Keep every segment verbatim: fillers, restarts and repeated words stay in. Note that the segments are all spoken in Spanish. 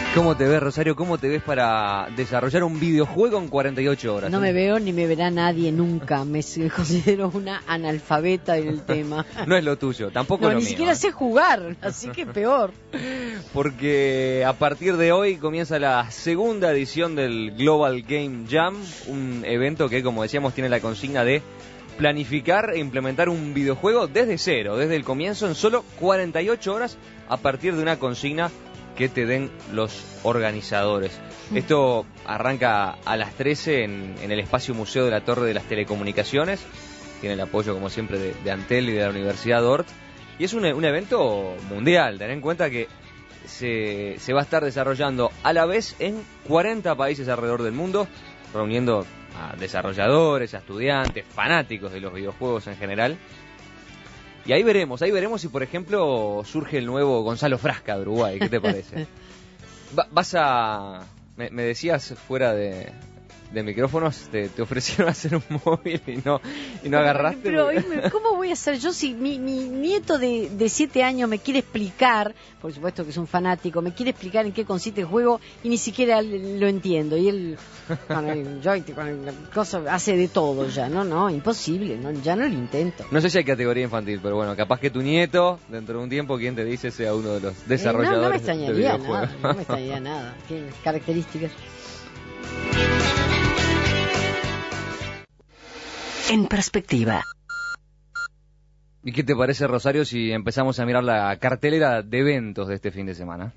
¿Cómo te ves, Rosario? ¿Cómo te ves para desarrollar un videojuego en cuarenta y ocho horas? No me veo ni me verá nadie nunca. Me considero una analfabeta en el tema. No es lo tuyo, tampoco no, lo ni mío. siquiera ¿eh? sé jugar, así que peor. Porque a partir de hoy comienza la segunda edición del Global Game Jam, un evento que, como decíamos, tiene la consigna de planificar e implementar un videojuego desde cero, desde el comienzo, en solo cuarenta y ocho horas, a partir de una consigna que te den los organizadores. Esto arranca a las trece en, en el espacio Museo de la Torre de las Telecomunicaciones. Tiene el apoyo, como siempre, de, de Antel y de la Universidad Dort. Y es un, un evento mundial. Ten en cuenta que se, se va a estar desarrollando a la vez en cuarenta países alrededor del mundo, reuniendo a desarrolladores, a estudiantes, fanáticos de los videojuegos en general. Y ahí veremos, ahí veremos si, por ejemplo, surge el nuevo Gonzalo Frasca de Uruguay. ¿Qué te parece? Va, vas a... Me, me decías fuera de, de micrófonos, te, te ofrecieron hacer un móvil y no, y no agarraste. Pero, pero ¿cómo voy a hacer yo si mi, mi nieto de, de siete años me quiere explicar, por supuesto que es un fanático, me quiere explicar en qué consiste el juego y ni siquiera lo entiendo? Y él con el joystick, con el coso, hace de todo ya. No, no, imposible, no, ya no lo intento. No sé si hay categoría infantil, pero bueno, capaz que tu nieto, dentro de un tiempo, quien te dice, sea uno de los desarrolladores. Eh, no, no me de extrañaría videojuegos. nada, no me extrañaría nada. Tiene características. En perspectiva. ¿Y qué te parece, Rosario, si empezamos a mirar la cartelera de eventos de este fin de semana?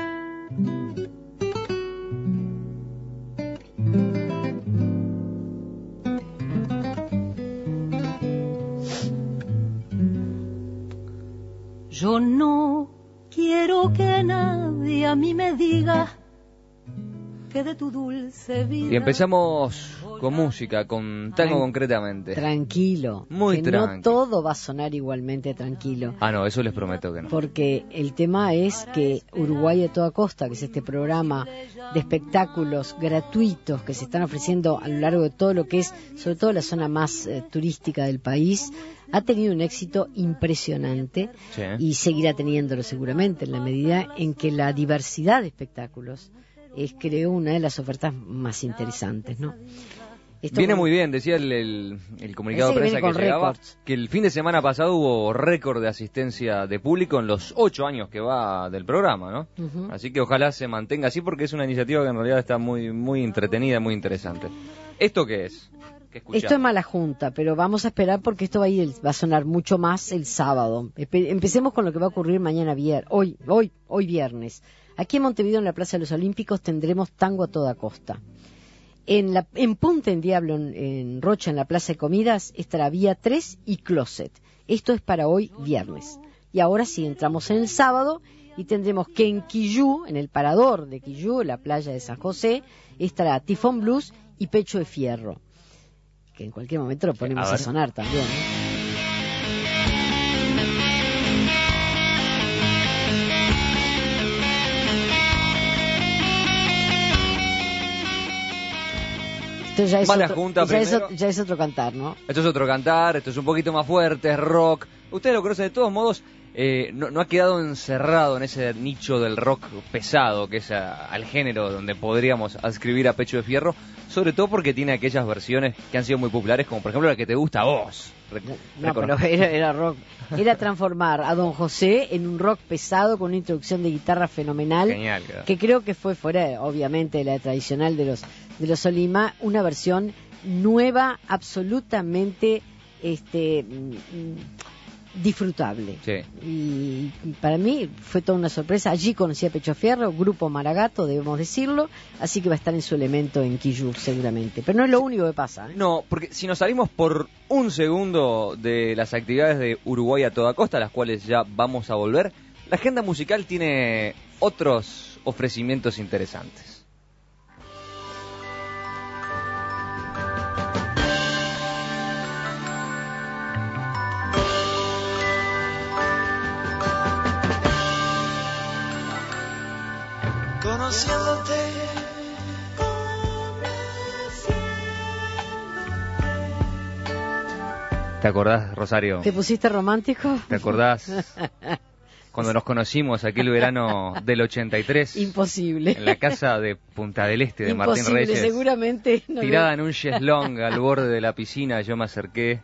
Yo no quiero que nadie a mí me diga que de tu dulce vida. Y empezamos con música, con tango Tran- concretamente. Tranquilo. Muy que tranqui. no todo va a sonar igualmente tranquilo. Ah, no, eso les prometo que no. Porque el tema es que Uruguay a toda costa, que es este programa de espectáculos gratuitos que se están ofreciendo a lo largo de todo lo que es, sobre todo la zona más eh, turística del país, ha tenido un éxito impresionante. Sí. Y seguirá teniéndolo seguramente en la medida en que la diversidad de espectáculos es, creo, una de las ofertas más interesantes, ¿no? Esto Viene con... muy bien, decía el, el, el comunicado de Parece que prensa que, viene con llegaba, récords. que el fin de semana pasado hubo récord de asistencia de público en los ocho años que va del programa, ¿no? Uh-huh. Así que ojalá se mantenga así, porque es una iniciativa que en realidad está muy muy entretenida, muy interesante. ¿Esto qué es? ¿Qué escuchamos? Esto es mala junta, pero vamos a esperar porque esto va a, ir, va a sonar mucho más el sábado. Espe- empecemos con lo que va a ocurrir mañana viernes, hoy, hoy, hoy viernes. Aquí en Montevideo, en la Plaza de los Olímpicos, tendremos tango a toda costa. En, la, en Punta en Diablo, en, en Rocha, en la Plaza de Comidas, estará Vía tres y Closet. Esto es para hoy viernes. Y ahora sí, entramos en el sábado y tendremos que en Quillú, en el parador de Quillú, la playa de San José, estará Tifón Blues y Pecho de Fierro, que en cualquier momento lo ponemos A a, ver. sonar también, ¿no? Esto ya es, Mala otro, junta ya, es, primero. ot- ya es otro cantar, ¿no? Esto es otro cantar, esto es un poquito más fuerte, es rock. Ustedes lo conocen de todos modos, eh, no, no ha quedado encerrado en ese nicho del rock pesado, que es a- al género donde podríamos adscribir a Pecho de Fierro, sobre todo porque tiene aquellas versiones que han sido muy populares, como por ejemplo la que te gusta a vos. Re- No, reconozco. pero era, era rock. Era transformar a Don José en un rock pesado con una introducción de guitarra fenomenal. Genial, quedó. Que creo que fue fuera, obviamente, de la tradicional de los de los Solima, una versión nueva, absolutamente este mm, disfrutable. Sí. Y, y para mí fue toda una sorpresa. Allí conocí a Pecho Fierro, grupo Maragato, debemos decirlo, así que va a estar en su elemento en Quillú seguramente. Pero no es lo único que pasa, ¿eh? No, porque si nos salimos por un segundo de las actividades de Uruguay a toda costa, a las cuales ya vamos a volver, la agenda musical tiene otros ofrecimientos interesantes. Conociéndote, ¿Te acordás, Rosario? ¿Te pusiste romántico? ¿Te acordás cuando nos conocimos aquel verano del ochenta y tres. Imposible. En la casa de Punta del Este de Imposible, Martín Reyes. seguramente. No tirada me... en un cheslong al borde de la piscina, yo me acerqué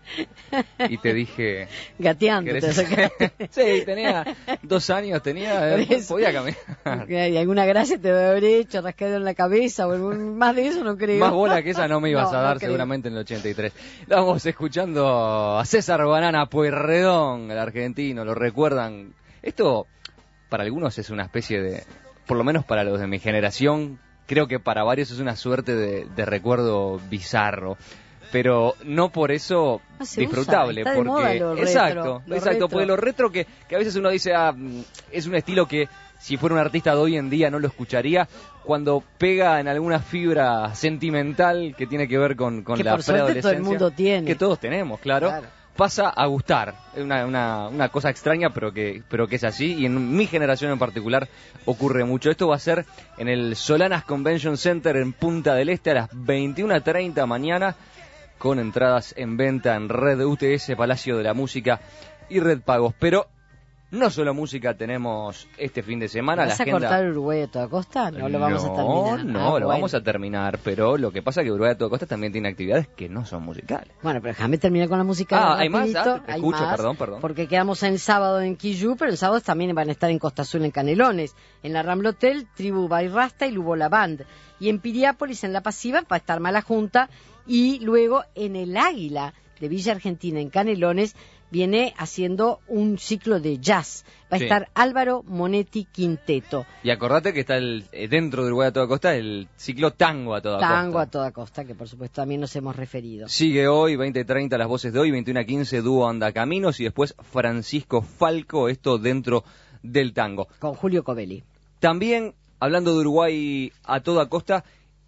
y te dije... Gateando te acercaste. Sí, tenía dos años, tenía, eh, podía caminar. Y alguna gracia te debe haber hecho, rascado en la cabeza, o algún... más de eso no creo. Más bola que esa no me ibas No, a dar no creo. seguramente en el ochenta y tres. Estamos escuchando a César Banana Pueyrredón, el argentino, lo recuerdan. Esto para algunos es una especie de, por lo menos para los de mi generación, creo que para varios es una suerte de, de recuerdo bizarro. Pero no por eso Ah, se disfrutable, usa, está de porque moda lo retro, exacto, lo exacto, retro. porque lo retro que, que a veces uno dice, ah, es un estilo que si fuera un artista de hoy en día no lo escucharía, cuando pega en alguna fibra sentimental que tiene que ver con, con Que la por suerte preadolescencia, todo el mundo tiene. que todos tenemos, claro, Claro. pasa a gustar. Es una, una, una cosa extraña, pero que, pero que es así, y en mi generación en particular ocurre mucho. Esto va a ser en el Solanas Convention Center en Punta del Este a las veintiuna treinta mañana, con entradas en venta en Red U T S, Palacio de la Música y Red Pagos. Pero no solo música tenemos este fin de semana. ¿Vas la a agenda... cortar Uruguay a toda costa? No lo vamos a terminar. No, Ah, lo bueno. vamos a terminar, pero lo que pasa es que Uruguay a toda costa también tiene actividades que no son musicales. Bueno, pero déjame terminar con la música. Ah, ¿hay más? rapidito. Ah, te Hay escucho, más, perdón, perdón. Porque quedamos el sábado en Quillú, pero el sábado también van a estar en Costa Azul, en Canelones. En la Rambla Hotel, Tribu Bairrasta y Lubola Band. Y en Piriápolis, en La Pasiva, va a estar Mala Junta. Y luego en el Águila de Villa Argentina, en Canelones, viene haciendo un ciclo de jazz. Va a Sí. estar Álvaro Monetti Quinteto. Y acordate que está el, eh, dentro de Uruguay a toda costa el ciclo Tango a toda Tango costa. a toda costa, que por supuesto también nos hemos referido. Sigue hoy, veinte treinta las voces de hoy, veintiuno quince dúo Andacaminos y después Francisco Falco, esto dentro del tango. Con Julio Covelli. También, hablando de Uruguay a toda costa,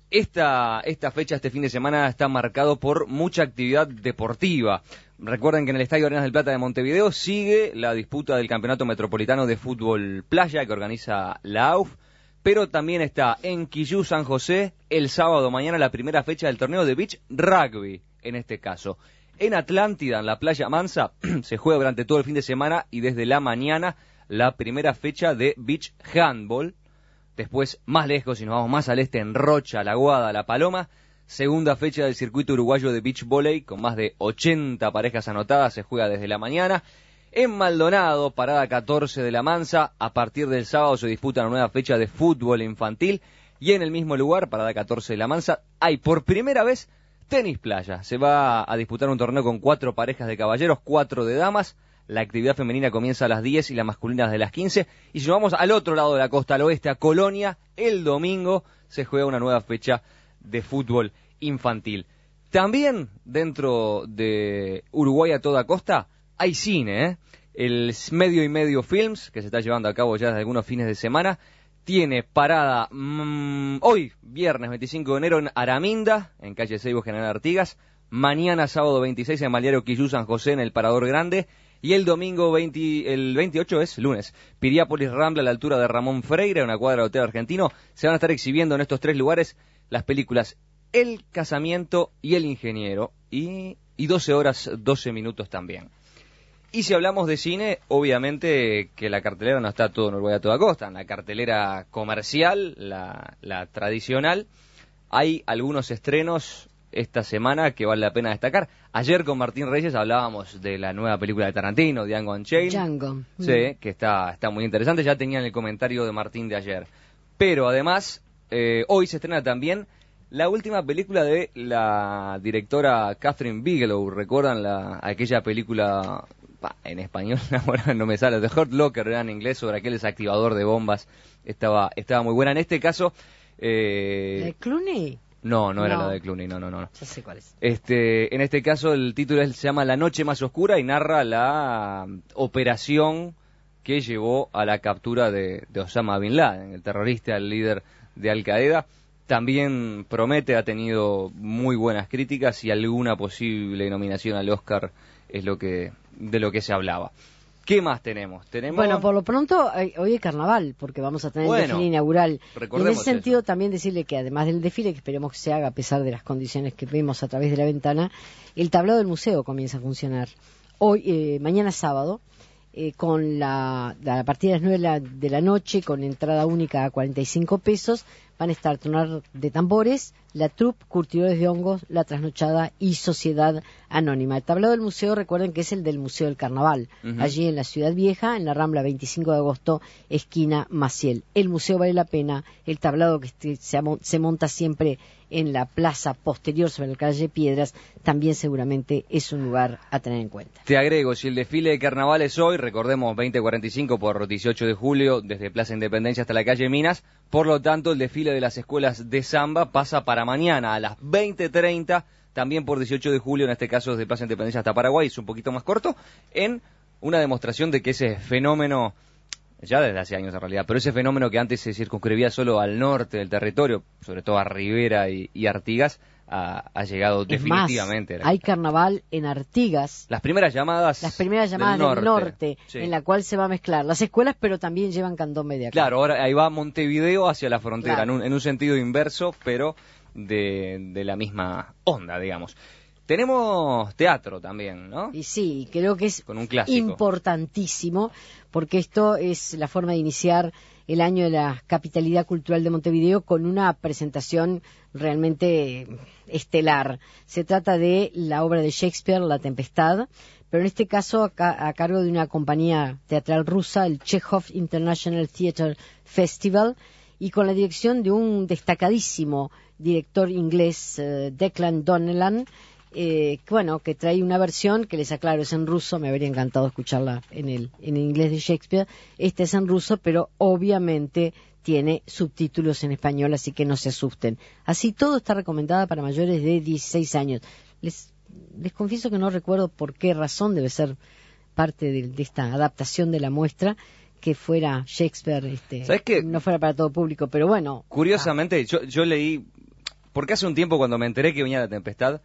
esta, esta fecha, este fin de semana, está marcado por mucha actividad deportiva. Recuerden que en el Estadio Arenas del Plata de Montevideo sigue la disputa del Campeonato Metropolitano de Fútbol Playa que organiza la A U F, pero también está en Quillú, San José, el sábado mañana la primera fecha del torneo de Beach Rugby, en este caso. En Atlántida, en la Playa Mansa, se juega durante todo el fin de semana y desde la mañana la primera fecha de Beach Handball. Después, más lejos, si nos vamos más al este, en Rocha, La Guada, La Paloma, segunda fecha del circuito uruguayo de beach volley, con más de ochenta parejas anotadas, se juega desde la mañana. En Maldonado, parada catorce de La Mansa, a partir del sábado se disputa una nueva fecha de fútbol infantil. Y en el mismo lugar, parada catorce de La Mansa, hay por primera vez tenis playa. Se va a disputar un torneo con cuatro parejas de caballeros, cuatro de damas. La actividad femenina comienza a las diez y la masculina desde las quince. Y si nos vamos al otro lado de la costa, al oeste, a Colonia, el domingo se juega una nueva fecha de fútbol infantil. También dentro de Uruguay a toda costa hay cine, ¿eh? El Medio y Medio Films, que se está llevando a cabo ya desde algunos fines de semana, tiene parada mmm, hoy, viernes veinticinco de enero, en Araminda, en calle Seibo, General Artigas. Mañana, sábado veintiséis, en Balneario Quillú, San José, en el Parador Grande. Y el domingo veinte, el veintiocho es lunes, Piriápolis Rambla, a la altura de Ramón Freire, una cuadra de Hotel Argentino. Se van a estar exhibiendo en estos tres lugares las películas El Casamiento y El Ingeniero, y, y doce horas, doce minutos también. Y si hablamos de cine, obviamente que la cartelera no está todo en Uruguay a toda costa. En la cartelera comercial, la, la tradicional, hay algunos estrenos esta semana que vale la pena destacar. Ayer con Martín Reyes hablábamos de la nueva película de Tarantino, Django Unchained. Django. Sí, mm. que está, está muy interesante. Ya tenían el comentario de Martín de ayer. Pero además, eh, hoy se estrena también la última película de la directora Catherine Bigelow. ¿Recuerdan la, aquella película, bah, en español ahora no me sale, The Hurt Locker, era en inglés, sobre aquel desactivador de bombas? Estaba, estaba muy buena. En este caso... Eh, ¿De Clooney? No, no era No. la de Clooney, no, no, no. Ya sé cuál es. Este, en este caso el título es, se llama La Noche Más Oscura y narra la um, operación que llevó a la captura de, de Osama Bin Laden, el terrorista, el líder de Al Qaeda. También promete, ha tenido muy buenas críticas y alguna posible nominación al Oscar es lo que de lo que se hablaba. ¿Qué más tenemos? Tenemos Bueno, por lo pronto, eh, hoy es carnaval, porque vamos a tener Bueno, el desfile inaugural. Y en recordemos ese sentido, eso. también decirle que además del desfile, que esperemos que se haga a pesar de las condiciones que vemos a través de la ventana, el tablado del museo comienza a funcionar. Hoy, eh, mañana sábado, eh, con la, a partir de las nueve de la, de la noche, con entrada única a cuarenta y cinco pesos, van a estar Tronar de Tambores, La Troupe, Curtidores de Hongos, La Trasnochada y Sociedad Anónima. El tablado del museo, recuerden que es el del Museo del Carnaval, uh-huh. allí en la Ciudad Vieja, en la Rambla veinticinco de agosto, esquina Maciel. El museo vale la pena, el tablado que se, se monta siempre en la plaza posterior sobre la calle Piedras, también seguramente es un lugar a tener en cuenta. Te agrego, si el desfile de carnaval es hoy, recordemos veinte cuarenta y cinco por dieciocho de julio, desde Plaza Independencia hasta la calle Minas, por lo tanto el desfile de las escuelas de samba pasa para mañana a las veinte treinta, también por dieciocho de julio, en este caso desde Plaza Independencia hasta Paraguay, es un poquito más corto, en una demostración de que ese fenómeno, ya desde hace años en realidad, pero ese fenómeno que antes se circunscribía solo al norte del territorio, sobre todo a Rivera y, y Artigas, ha, ha llegado es definitivamente. Más, hay carnaval en Artigas. Las primeras llamadas Las primeras llamadas del norte, del norte sí. en la cual se va a mezclar las escuelas, pero también llevan candombe de acá. Claro, ahora ahí va Montevideo hacia la frontera, claro. en, un, en un sentido inverso, pero de, de la misma onda, digamos. Tenemos teatro también, ¿no? Y sí, creo que es Con un clásico. Importantísimo, porque esto es la forma de iniciar el año de la capitalidad cultural de Montevideo con una presentación realmente estelar. Se trata de la obra de Shakespeare, La Tempestad, pero en este caso a, ca- a cargo de una compañía teatral rusa, el Chekhov International Theatre Festival, y con la dirección de un destacadísimo director inglés, uh, Declan Donnellan, Eh, bueno, que trae una versión que les aclaro es en ruso, me habría encantado escucharla en el en el inglés de Shakespeare. Esta es en ruso, pero obviamente tiene subtítulos en español, así que no se asusten. Así todo está recomendada para mayores de dieciséis años. Les les confieso que no recuerdo por qué razón, debe ser parte de, de esta adaptación de la muestra, que fuera Shakespeare, este, ¿sabes qué? No fuera para todo público, pero bueno. Curiosamente, ah. yo, yo leí, porque hace un tiempo cuando me enteré que venía La Tempestad,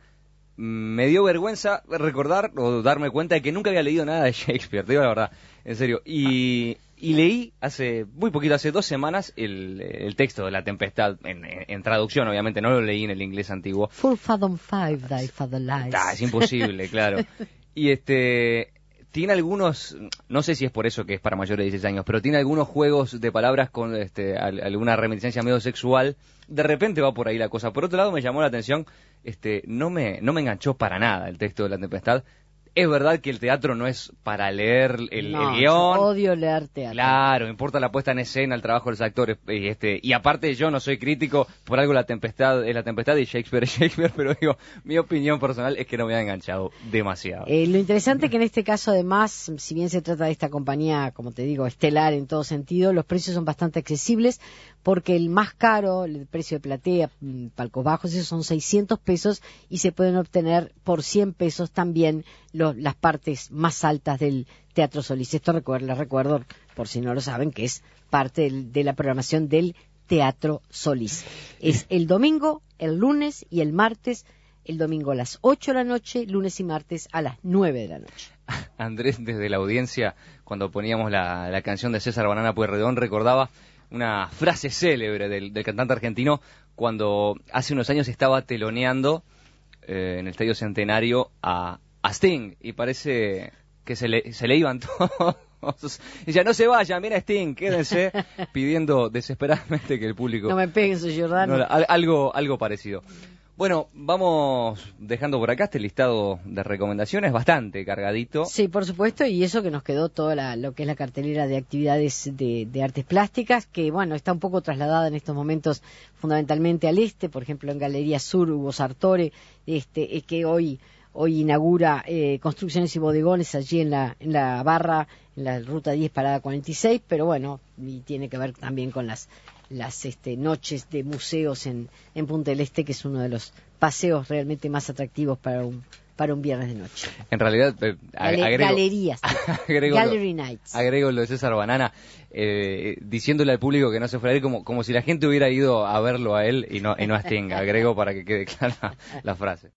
me dio vergüenza recordar o darme cuenta de que nunca había leído nada de Shakespeare, te digo la verdad, en serio. Y, y leí hace muy poquito, hace dos semanas, el, el texto de La Tempestad, en, en, en traducción, obviamente, no lo leí en el inglés antiguo. Full fathom five, thy father lies. Ah, es imposible, claro. Y este... tiene algunos, no sé si es por eso que es para mayores de dieciséis años, pero tiene algunos juegos de palabras con este, alguna reminiscencia medio sexual. De repente va por ahí la cosa. Por otro lado, me llamó la atención, este, no me, no me enganchó para nada el texto de La Tempestad. Es verdad que el teatro no es para leer el, no, el guión. Yo odio leer teatro. Claro, importa la puesta en escena, el trabajo de los actores. Y, este, y aparte yo no soy crítico, por algo La Tempestad es La Tempestad y Shakespeare es Shakespeare, pero digo, mi opinión personal es que no me ha enganchado demasiado. Eh, lo interesante que en este caso además, si bien se trata de esta compañía, como te digo, estelar en todo sentido, los precios son bastante accesibles, porque el más caro, el precio de platea, palcos bajos, esos son seiscientos pesos y se pueden obtener por cien pesos también los, las partes más altas del Teatro Solís. Esto recuerdo, les recuerdo, por si no lo saben, que es parte del, de la programación del Teatro Solís. Es el domingo, el lunes y el martes. El domingo a las ocho de la noche, lunes y martes a las nueve de la noche. Andrés, desde la audiencia, cuando poníamos la, la canción de César Banana Pueyrredón, recordaba una frase célebre del, del cantante argentino cuando hace unos años estaba teloneando eh, en el Estadio Centenario a, a Sting, y parece que se le, se le iban todos. Y ya no se vayan, mira Sting, quédense, pidiendo desesperadamente que el público... No me peguen, soy Giordano. No, algo, algo parecido. Bueno, vamos dejando por acá este listado de recomendaciones, bastante cargadito. Sí, por supuesto, y eso que nos quedó toda la, lo que es la cartelera de actividades de, de artes plásticas, que bueno, está un poco trasladada en estos momentos fundamentalmente al este. Por ejemplo, en Galería Sur, Hugo Sartore, este, es que hoy hoy inaugura eh, Construcciones y Bodegones allí en la en la barra, en la ruta diez, parada cuarenta y seis, pero bueno, y tiene que ver también con las las este, noches de museos en, en Punta del Este, que es uno de los paseos realmente más atractivos para un para un viernes de noche. En realidad, eh, Gale, agrego, galerías, agrego Gallery lo, Nights. Agrego lo de César Banana, eh, diciéndole al público que no se fuera a ir, como, como si la gente hubiera ido a verlo a él y no, y no a Sting. Agrego para que quede clara la frase.